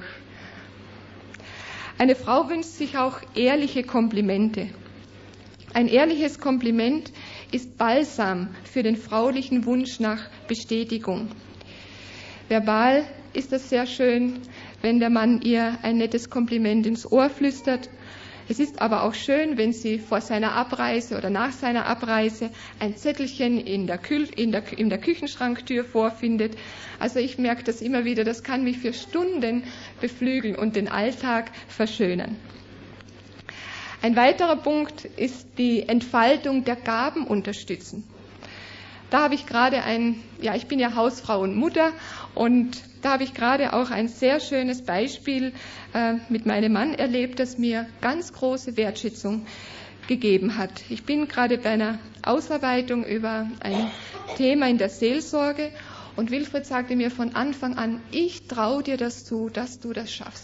Eine Frau wünscht sich auch ehrliche Komplimente. Ein ehrliches Kompliment ist Balsam für den fraulichen Wunsch nach Bestätigung. Verbal ist das sehr schön, wenn der Mann ihr ein nettes Kompliment ins Ohr flüstert. Es ist aber auch schön, wenn sie vor seiner Abreise oder nach seiner Abreise ein Zettelchen in der Küchenschranktür vorfindet. Also ich merke das immer wieder, das kann mich für Stunden beflügeln und den Alltag verschönern. Ein weiterer Punkt ist die Entfaltung der Gaben unterstützen. Da habe ich gerade ich bin ja Hausfrau und Mutter, und da habe ich gerade auch ein sehr schönes Beispiel mit meinem Mann erlebt, das mir ganz große Wertschätzung gegeben hat. Ich bin gerade bei einer Ausarbeitung über ein Thema in der Seelsorge, und Wilfried sagte mir von Anfang an, ich traue dir das zu, dass du das schaffst.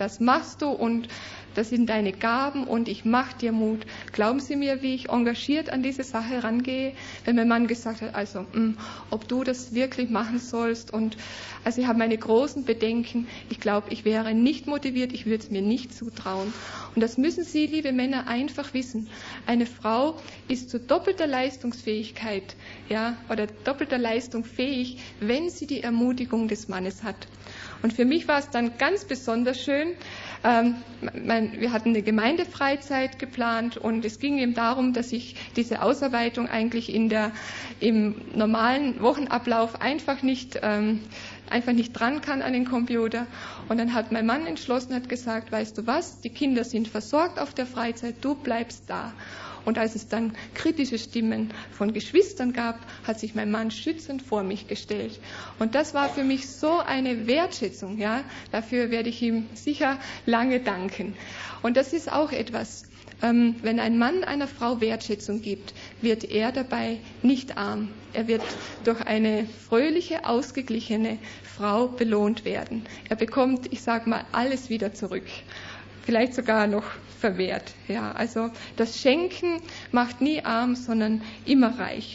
das machst du und das sind deine Gaben und ich mach dir Mut. Glauben Sie mir, wie ich engagiert an diese Sache rangehe, wenn mein Mann gesagt hat, also, ob du das wirklich machen sollst. Und also ich habe meine großen Bedenken. Ich glaube, ich wäre nicht motiviert, ich würde es mir nicht zutrauen. Und das müssen Sie, liebe Männer, einfach wissen. Eine Frau ist zu doppelter Leistungsfähigkeit, ja, oder doppelter Leistung fähig, wenn sie die Ermutigung des Mannes hat. Und für mich war es dann ganz besonders schön. Wir hatten eine Gemeindefreizeit geplant und es ging eben darum, dass ich diese Ausarbeitung eigentlich im normalen Wochenablauf einfach nicht dran kann an den Computer. Und dann hat mein Mann entschlossen, hat gesagt, weißt du was, die Kinder sind versorgt auf der Freizeit, du bleibst da. Und als es dann kritische Stimmen von Geschwistern gab, hat sich mein Mann schützend vor mich gestellt. Und das war für mich so eine Wertschätzung, ja. Dafür werde ich ihm sicher lange danken. Und das ist auch etwas, wenn ein Mann einer Frau Wertschätzung gibt, wird er dabei nicht arm. Er wird durch eine fröhliche, ausgeglichene Frau belohnt werden. Er bekommt, ich sage mal, alles wieder zurück. Vielleicht sogar noch verwehrt. Ja, also das Schenken macht nie arm, sondern immer reich.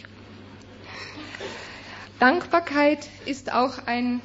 Dankbarkeit ist auch ein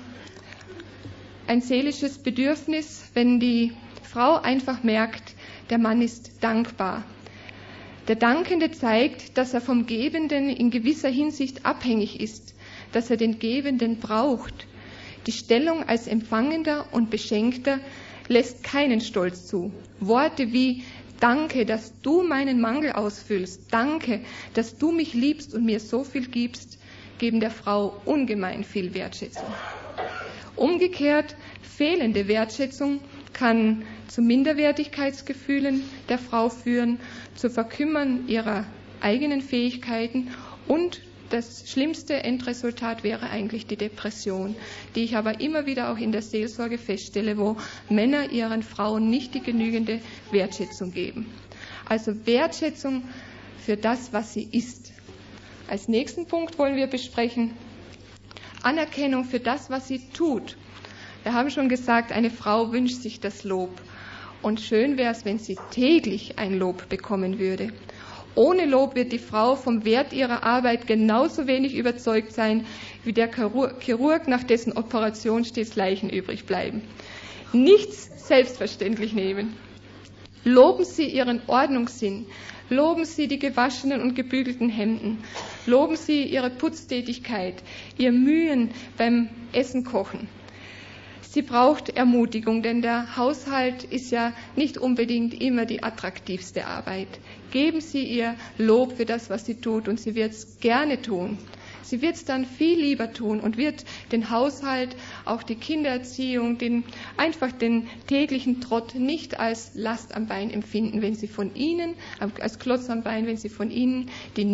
seelisches Bedürfnis, wenn die Frau einfach merkt, der Mann ist dankbar. Der Dankende zeigt, dass er vom Gebenden in gewisser Hinsicht abhängig ist, dass er den Gebenden braucht. Die Stellung als Empfangender und Beschenkter lässt keinen Stolz zu. Worte wie Danke, dass du meinen Mangel ausfüllst. Danke, dass du mich liebst und mir so viel gibst, geben der Frau ungemein viel Wertschätzung. Umgekehrt, fehlende Wertschätzung kann zu Minderwertigkeitsgefühlen der Frau führen, zu Verkümmern ihrer eigenen Fähigkeiten und das schlimmste Endresultat wäre eigentlich die Depression, die ich aber immer wieder auch in der Seelsorge feststelle, wo Männer ihren Frauen nicht die genügende Wertschätzung geben. Also Wertschätzung für das, was sie ist. Als nächsten Punkt wollen wir besprechen Anerkennung für das, was sie tut. Wir haben schon gesagt, eine Frau wünscht sich das Lob. Und schön wäre es, wenn sie täglich ein Lob bekommen würde. Ohne Lob wird die Frau vom Wert ihrer Arbeit genauso wenig überzeugt sein, wie der Chirurg, nach dessen Operation stets Leichen übrig bleiben. Nichts selbstverständlich nehmen. Loben Sie Ihren Ordnungssinn. Loben Sie die gewaschenen und gebügelten Hemden. Loben Sie Ihre Putztätigkeit, Ihr Mühen beim Essen kochen. Sie braucht Ermutigung, denn der Haushalt ist ja nicht unbedingt immer die attraktivste Arbeit. Geben Sie ihr Lob für das, was sie tut, und sie wird es gerne tun. Sie wird es dann viel lieber tun und wird den Haushalt, auch die Kindererziehung, einfach den täglichen Trott nicht als Last am Bein empfinden, wenn sie von Ihnen, als Klotz am Bein, wenn sie von Ihnen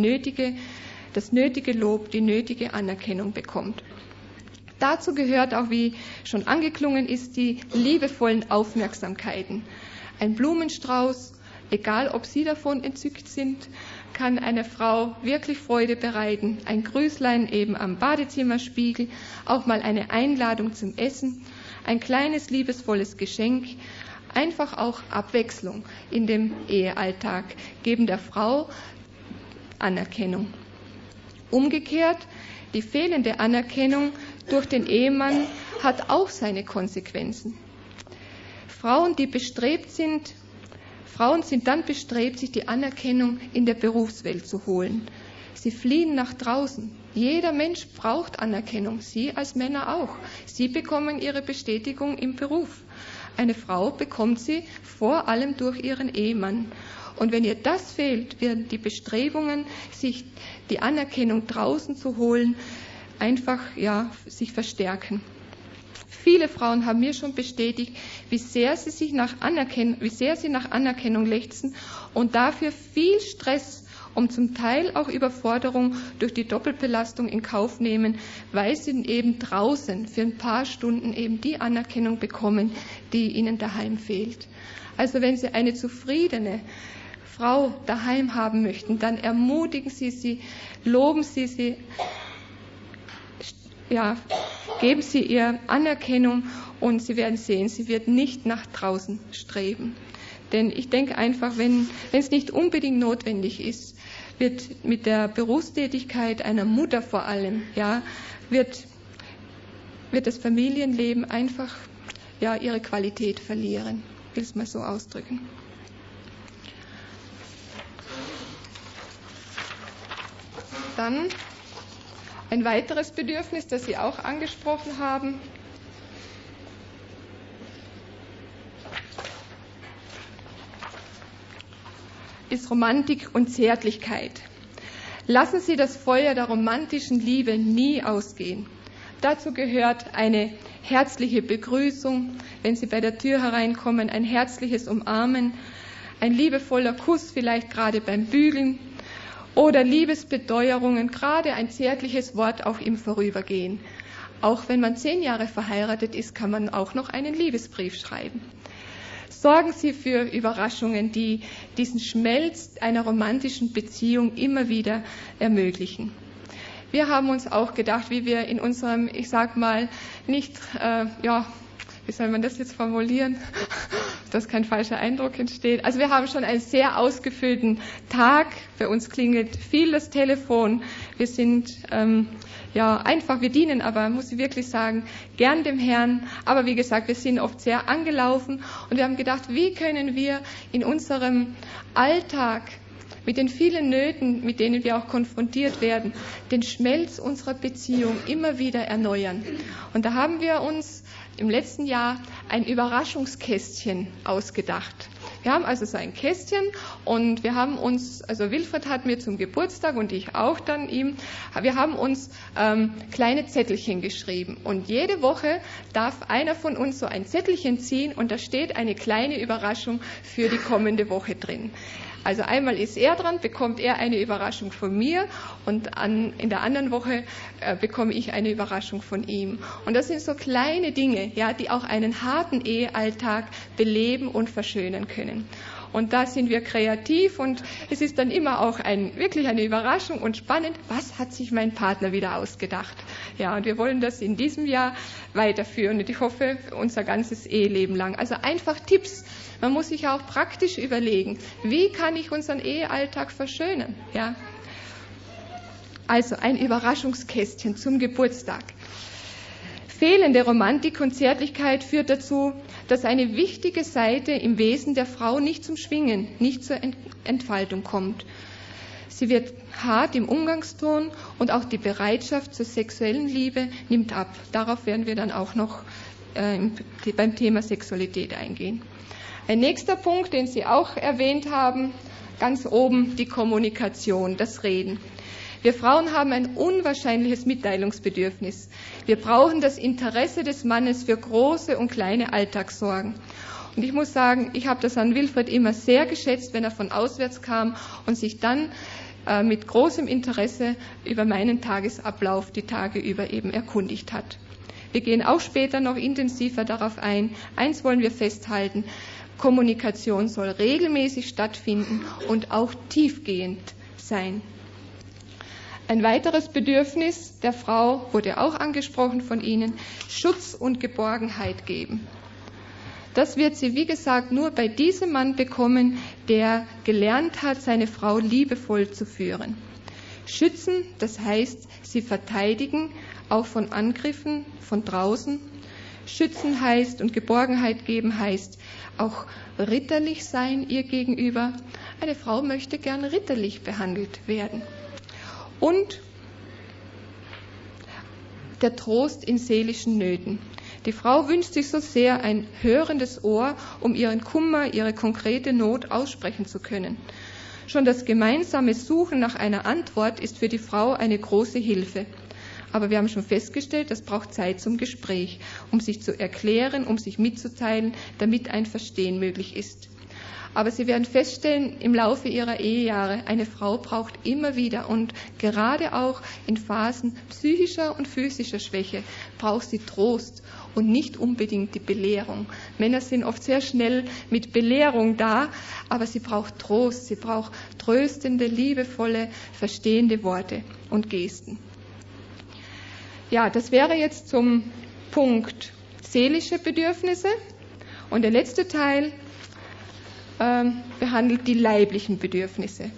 das nötige Lob, die nötige Anerkennung bekommt. Dazu gehört auch, wie schon angeklungen ist, die liebevollen Aufmerksamkeiten. Ein Blumenstrauß, egal ob Sie davon entzückt sind, kann einer Frau wirklich Freude bereiten. Ein Grüßlein eben am Badezimmerspiegel, auch mal eine Einladung zum Essen, ein kleines liebesvolles Geschenk, einfach auch Abwechslung in dem Ehealltag geben der Frau Anerkennung. Umgekehrt, die fehlende Anerkennung durch den Ehemann hat auch seine Konsequenzen. Frauen sind dann bestrebt, sich die Anerkennung in der Berufswelt zu holen. Sie fliehen nach draußen. Jeder Mensch braucht Anerkennung, Sie als Männer auch. Sie bekommen ihre Bestätigung im Beruf. Eine Frau bekommt sie vor allem durch ihren Ehemann. Und wenn ihr das fehlt, werden die Bestrebungen, sich die Anerkennung draußen zu holen, einfach sich verstärken. Viele Frauen haben mir schon bestätigt, wie sehr sie nach Anerkennung lechzen und dafür viel Stress und zum Teil auch Überforderung durch die Doppelbelastung in Kauf nehmen, weil sie eben draußen für ein paar Stunden eben die Anerkennung bekommen, die ihnen daheim fehlt. Also wenn Sie eine zufriedene Frau daheim haben möchten, dann ermutigen Sie sie, loben Sie sie, Geben Sie ihr Anerkennung und Sie werden sehen, sie wird nicht nach draußen streben. Denn ich denke einfach, wenn es nicht unbedingt notwendig ist, wird mit der Berufstätigkeit einer Mutter vor allem, ja, wird das Familienleben einfach ihre Qualität verlieren. Ich will es mal so ausdrücken. Dann ein weiteres Bedürfnis, das Sie auch angesprochen haben. Ist Romantik und Zärtlichkeit. Lassen Sie das Feuer der romantischen Liebe nie ausgehen. Dazu gehört eine herzliche Begrüßung, wenn Sie bei der Tür hereinkommen, ein herzliches Umarmen, ein liebevoller Kuss vielleicht gerade beim Bügeln oder Liebesbeteuerungen, gerade ein zärtliches Wort auch im Vorübergehen. Auch wenn man 10 Jahre verheiratet ist, kann man auch noch einen Liebesbrief schreiben. Sorgen Sie für Überraschungen, die diesen Schmelz einer romantischen Beziehung immer wieder ermöglichen. Wir haben uns auch gedacht, wie wir in unserem, ich sag mal, nicht, wie soll man das jetzt formulieren, dass kein falscher Eindruck entsteht. Also wir haben schon einen sehr ausgefüllten Tag. Bei uns klingelt viel das Telefon. Wir sind einfach, wir dienen aber, muss ich wirklich sagen, gern dem Herrn. Aber wie gesagt, wir sind oft sehr angelaufen und wir haben gedacht, wie können wir in unserem Alltag mit den vielen Nöten, mit denen wir auch konfrontiert werden, den Schmelz unserer Beziehung immer wieder erneuern. Und da haben wir uns im letzten Jahr ein Überraschungskästchen ausgedacht. Wir haben also so ein Kästchen und wir haben uns, also Wilfried hat mir zum Geburtstag und ich auch dann ihm, wir haben uns kleine Zettelchen geschrieben und jede Woche darf einer von uns so ein Zettelchen ziehen und da steht eine kleine Überraschung für die kommende Woche drin. Also einmal ist er dran, bekommt er eine Überraschung von mir und in der anderen Woche bekomme ich eine Überraschung von ihm. Und das sind so kleine Dinge, die auch einen harten Ehealltag beleben und verschönern können. Und da sind wir kreativ und es ist dann immer auch wirklich eine Überraschung und spannend, was hat sich mein Partner wieder ausgedacht. Ja, und wir wollen das in diesem Jahr weiterführen und ich hoffe, unser ganzes Eheleben lang. Also einfach Tipps. Man muss sich auch praktisch überlegen, wie kann ich unseren Ehealltag verschönern. Ja? Also ein Überraschungskästchen zum Geburtstag. Fehlende Romantik und Zärtlichkeit führt dazu, dass eine wichtige Seite im Wesen der Frau nicht zum Schwingen, nicht zur Entfaltung kommt. Sie wird hart im Umgangston und auch die Bereitschaft zur sexuellen Liebe nimmt ab. Darauf werden wir dann auch noch beim Thema Sexualität eingehen. Ein nächster Punkt, den Sie auch erwähnt haben, ganz oben die Kommunikation, das Reden. Wir Frauen haben ein unwahrscheinliches Mitteilungsbedürfnis. Wir brauchen das Interesse des Mannes für große und kleine Alltagssorgen. Und ich muss sagen, ich habe das an Wilfried immer sehr geschätzt, wenn er von auswärts kam und sich dann mit großem Interesse über meinen Tagesablauf die Tage über eben erkundigt hat. Wir gehen auch später noch intensiver darauf ein. Eins wollen wir festhalten: Kommunikation soll regelmäßig stattfinden und auch tiefgehend sein. Ein weiteres Bedürfnis der Frau wurde auch angesprochen von Ihnen: Schutz und Geborgenheit geben. Das wird sie, wie gesagt, nur bei diesem Mann bekommen, der gelernt hat, seine Frau liebevoll zu führen. Schützen, das heißt, sie verteidigen, auch von Angriffen von draußen. Schützen heißt und Geborgenheit geben heißt auch ritterlich sein ihr gegenüber. Eine Frau möchte gern ritterlich behandelt werden. Und der Trost in seelischen Nöten. Die Frau wünscht sich so sehr ein hörendes Ohr, um ihren Kummer, ihre konkrete Not aussprechen zu können. Schon das gemeinsame Suchen nach einer Antwort ist für die Frau eine große Hilfe. Aber wir haben schon festgestellt, das braucht Zeit zum Gespräch, um sich zu erklären, um sich mitzuteilen, damit ein Verstehen möglich ist. Aber Sie werden feststellen, im Laufe Ihrer Ehejahre, eine Frau braucht immer wieder und gerade auch in Phasen psychischer und physischer Schwäche braucht sie Trost und nicht unbedingt die Belehrung. Männer sind oft sehr schnell mit Belehrung da, aber sie braucht Trost, sie braucht tröstende, liebevolle, verstehende Worte und Gesten. Ja, das wäre jetzt zum Punkt seelische Bedürfnisse. Und der letzte Teil behandelt die leiblichen Bedürfnisse.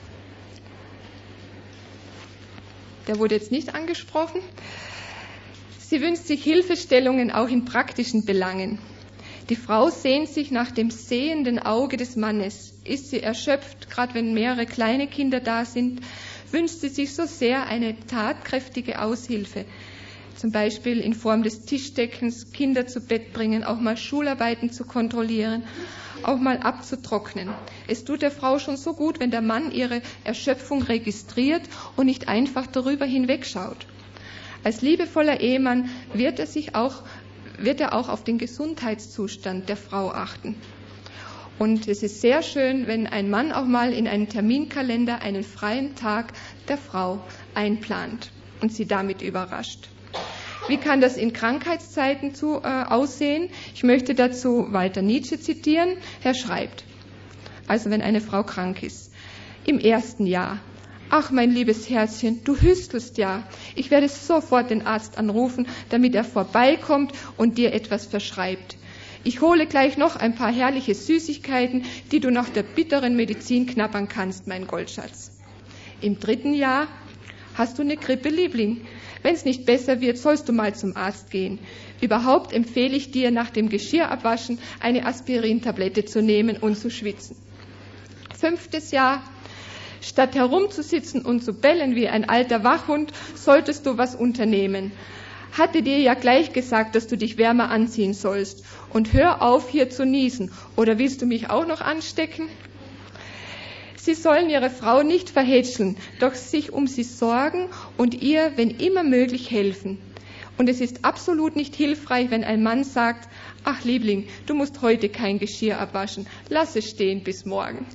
Der wurde jetzt nicht angesprochen. Sie wünscht sich Hilfestellungen auch in praktischen Belangen. Die Frau sehnt sich nach dem sehenden Auge des Mannes. Ist sie erschöpft, gerade wenn mehrere kleine Kinder da sind, wünscht sie sich so sehr eine tatkräftige Aushilfe. Zum Beispiel in Form des Tischdeckens, Kinder zu Bett bringen, auch mal Schularbeiten zu kontrollieren, auch mal abzutrocknen. Es tut der Frau schon so gut, wenn der Mann ihre Erschöpfung registriert und nicht einfach darüber hinwegschaut. Als liebevoller Ehemann wird er auch auf den Gesundheitszustand der Frau achten. Und es ist sehr schön, wenn ein Mann auch mal in einen Terminkalender einen freien Tag der Frau einplant und sie damit überrascht. Wie kann das in Krankheitszeiten aussehen? Ich möchte dazu Walter Nietzsche zitieren. Er schreibt, also wenn eine Frau krank ist, im ersten Jahr: Ach, mein liebes Herzchen, du hüstelst ja. Ich werde sofort den Arzt anrufen, damit er vorbeikommt und dir etwas verschreibt. Ich hole gleich noch ein paar herrliche Süßigkeiten, die du nach der bitteren Medizin knabbern kannst, mein Goldschatz. Im dritten Jahr: Hast du eine Grippe, Liebling? Wenn es nicht besser wird, sollst du mal zum Arzt gehen. Überhaupt empfehle ich dir, nach dem Geschirrabwaschen eine Aspirintablette zu nehmen und zu schwitzen. 5. Jahr: Statt herumzusitzen und zu bellen wie ein alter Wachhund, solltest du was unternehmen. Hatte dir ja gleich gesagt, dass du dich wärmer anziehen sollst. Und hör auf, hier zu niesen. Oder willst du mich auch noch anstecken? Sie sollen ihre Frau nicht verhätscheln, doch sich um sie sorgen und ihr, wenn immer möglich, helfen. Und es ist absolut nicht hilfreich, wenn ein Mann sagt: Ach, Liebling, du musst heute kein Geschirr abwaschen. Lass es stehen bis morgen.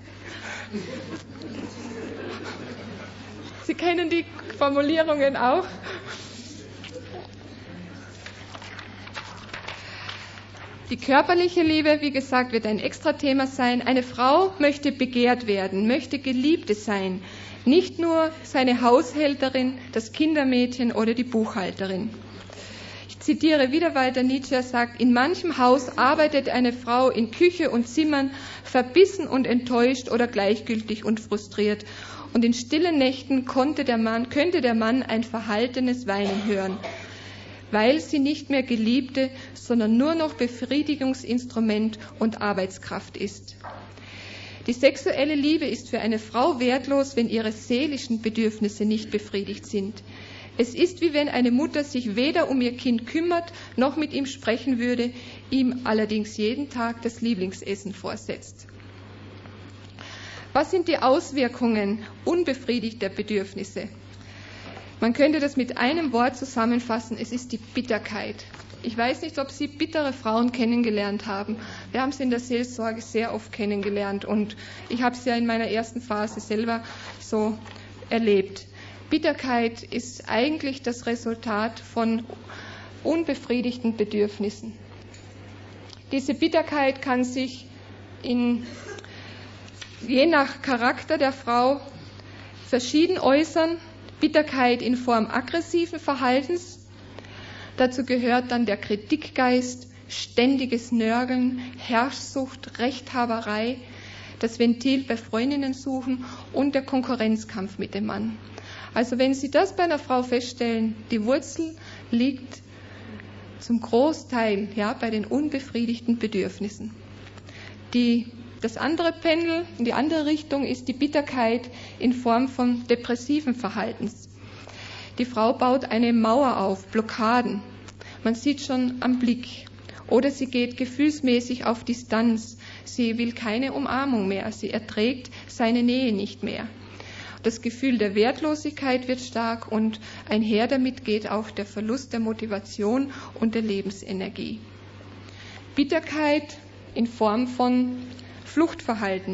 Sie kennen die Formulierungen auch. Die körperliche Liebe, wie gesagt, wird ein Extrathema sein. Eine Frau möchte begehrt werden, möchte Geliebte sein, nicht nur seine Haushälterin, das Kindermädchen oder die Buchhalterin. Ich zitiere wieder Walter Nietzsche, er sagt: In manchem Haus arbeitet eine Frau in Küche und Zimmern, verbissen und enttäuscht oder gleichgültig und frustriert. Und in stillen Nächten könnte der Mann ein verhaltenes Weinen hören, weil sie nicht mehr Geliebte, sondern nur noch Befriedigungsinstrument und Arbeitskraft ist. Die sexuelle Liebe ist für eine Frau wertlos, wenn ihre seelischen Bedürfnisse nicht befriedigt sind. Es ist, wie wenn eine Mutter sich weder um ihr Kind kümmert, noch mit ihm sprechen würde, ihm allerdings jeden Tag das Lieblingsessen vorsetzt. Was sind die Auswirkungen unbefriedigter Bedürfnisse? Man könnte das mit einem Wort zusammenfassen: Es ist die Bitterkeit. Ich weiß nicht, ob Sie bittere Frauen kennengelernt haben. Wir haben sie in der Seelsorge sehr oft kennengelernt und ich habe es ja in meiner ersten Phase selber so erlebt. Bitterkeit ist eigentlich das Resultat von unbefriedigten Bedürfnissen. Diese Bitterkeit kann sich je nach Charakter der Frau verschieden äußern. Bitterkeit in Form aggressiven Verhaltens. Dazu gehört dann der Kritikgeist, ständiges Nörgeln, Herrschsucht, Rechthaberei, das Ventil bei Freundinnen suchen und der Konkurrenzkampf mit dem Mann. Also wenn Sie das bei einer Frau feststellen, die Wurzel liegt zum Großteil bei den unbefriedigten Bedürfnissen. Das andere Pendel, in die andere Richtung, ist die Bitterkeit in Form von depressiven Verhaltens. Die Frau baut eine Mauer auf, Blockaden. Man sieht schon am Blick. Oder sie geht gefühlsmäßig auf Distanz. Sie will keine Umarmung mehr. Sie erträgt seine Nähe nicht mehr. Das Gefühl der Wertlosigkeit wird stark und einher damit geht auch der Verlust der Motivation und der Lebensenergie. Bitterkeit in Form von Fluchtverhalten.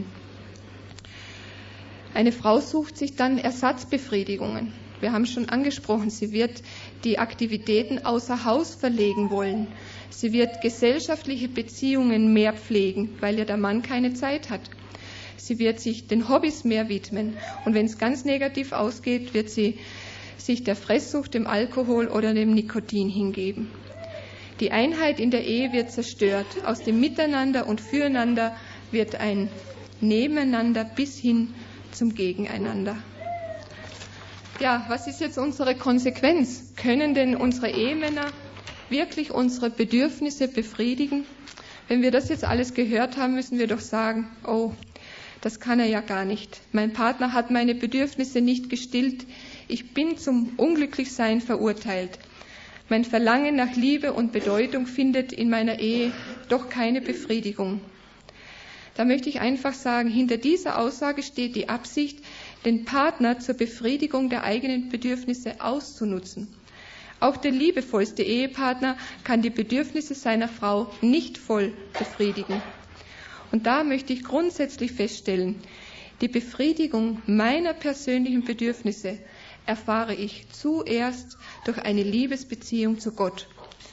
Eine Frau sucht sich dann Ersatzbefriedigungen. Wir haben schon angesprochen, sie wird die Aktivitäten außer Haus verlegen wollen. Sie wird gesellschaftliche Beziehungen mehr pflegen, weil ja der Mann keine Zeit hat. Sie wird sich den Hobbys mehr widmen. Und wenn es ganz negativ ausgeht, wird sie sich der Fresssucht, dem Alkohol oder dem Nikotin hingeben. Die Einheit in der Ehe wird zerstört. Aus dem Miteinander und Füreinander wird ein Nebeneinander bis hin zum Gegeneinander. Ja, was ist jetzt unsere Konsequenz? Können denn unsere Ehemänner wirklich unsere Bedürfnisse befriedigen? Wenn wir das jetzt alles gehört haben, müssen wir doch sagen, oh, das kann er ja gar nicht. Mein Partner hat meine Bedürfnisse nicht gestillt. Ich bin zum Unglücklichsein verurteilt. Mein Verlangen nach Liebe und Bedeutung findet in meiner Ehe doch keine Befriedigung. Da möchte ich einfach sagen, hinter dieser Aussage steht die Absicht, den Partner zur Befriedigung der eigenen Bedürfnisse auszunutzen. Auch der liebevollste Ehepartner kann die Bedürfnisse seiner Frau nicht voll befriedigen. Und da möchte ich grundsätzlich feststellen, die Befriedigung meiner persönlichen Bedürfnisse erfahre ich zuerst durch eine Liebesbeziehung zu Gott.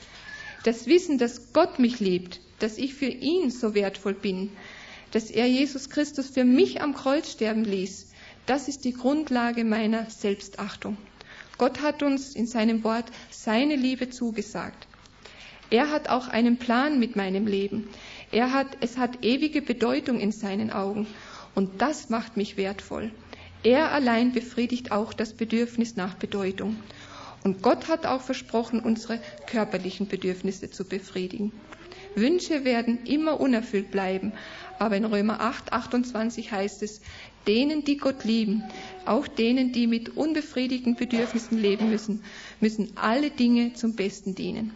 Das Wissen, dass Gott mich liebt, dass ich für ihn so wertvoll bin, dass er Jesus Christus für mich am Kreuz sterben ließ, das ist die Grundlage meiner Selbstachtung. Gott hat uns in seinem Wort seine Liebe zugesagt. Er hat auch einen Plan mit meinem Leben. Es hat ewige Bedeutung in seinen Augen. Und das macht mich wertvoll. Er allein befriedigt auch das Bedürfnis nach Bedeutung. Und Gott hat auch versprochen, unsere körperlichen Bedürfnisse zu befriedigen. Wünsche werden immer unerfüllt bleiben. Aber in Römer 8, 28 heißt es, denen, die Gott lieben, auch denen, die mit unbefriedigten Bedürfnissen leben müssen alle Dinge zum Besten dienen.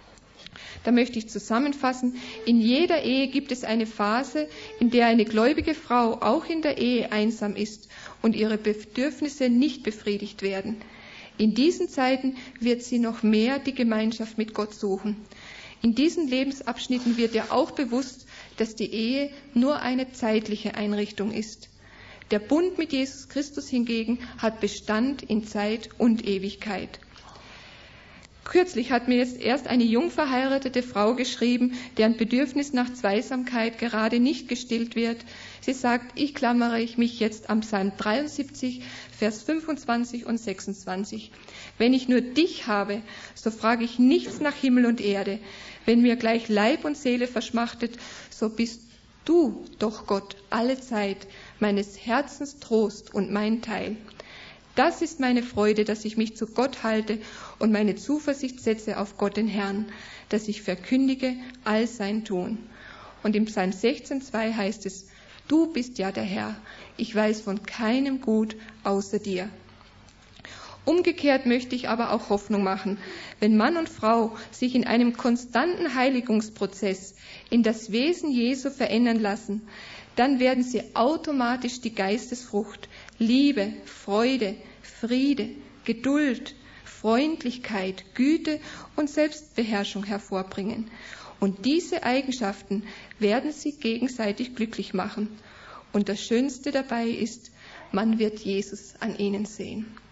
Da möchte ich zusammenfassen, in jeder Ehe gibt es eine Phase, in der eine gläubige Frau auch in der Ehe einsam ist und ihre Bedürfnisse nicht befriedigt werden. In diesen Zeiten wird sie noch mehr die Gemeinschaft mit Gott suchen. In diesen Lebensabschnitten wird ihr auch bewusst, dass die Ehe nur eine zeitliche Einrichtung ist. Der Bund mit Jesus Christus hingegen hat Bestand in Zeit und Ewigkeit. Kürzlich hat mir jetzt erst eine jung verheiratete Frau geschrieben, deren Bedürfnis nach Zweisamkeit gerade nicht gestillt wird. Sie sagt, ich klammere mich jetzt am Psalm 73, Vers 25 und 26. Wenn ich nur dich habe, so frage ich nichts nach Himmel und Erde. Wenn mir gleich Leib und Seele verschmachtet, so bist du doch Gott alle Zeit, meines Herzens Trost und mein Teil. Das ist meine Freude, dass ich mich zu Gott halte und meine Zuversicht setze auf Gott den Herrn, dass ich verkündige all sein Tun. Und im Psalm 16,2 heißt es, du bist ja der Herr, ich weiß von keinem Gut außer dir. Umgekehrt möchte ich aber auch Hoffnung machen. Wenn Mann und Frau sich in einem konstanten Heiligungsprozess in das Wesen Jesu verändern lassen, dann werden sie automatisch die Geistesfrucht, Liebe, Freude, Friede, Geduld, Freundlichkeit, Güte und Selbstbeherrschung hervorbringen. Und diese Eigenschaften werden sie gegenseitig glücklich machen. Und das Schönste dabei ist, man wird Jesus an ihnen sehen.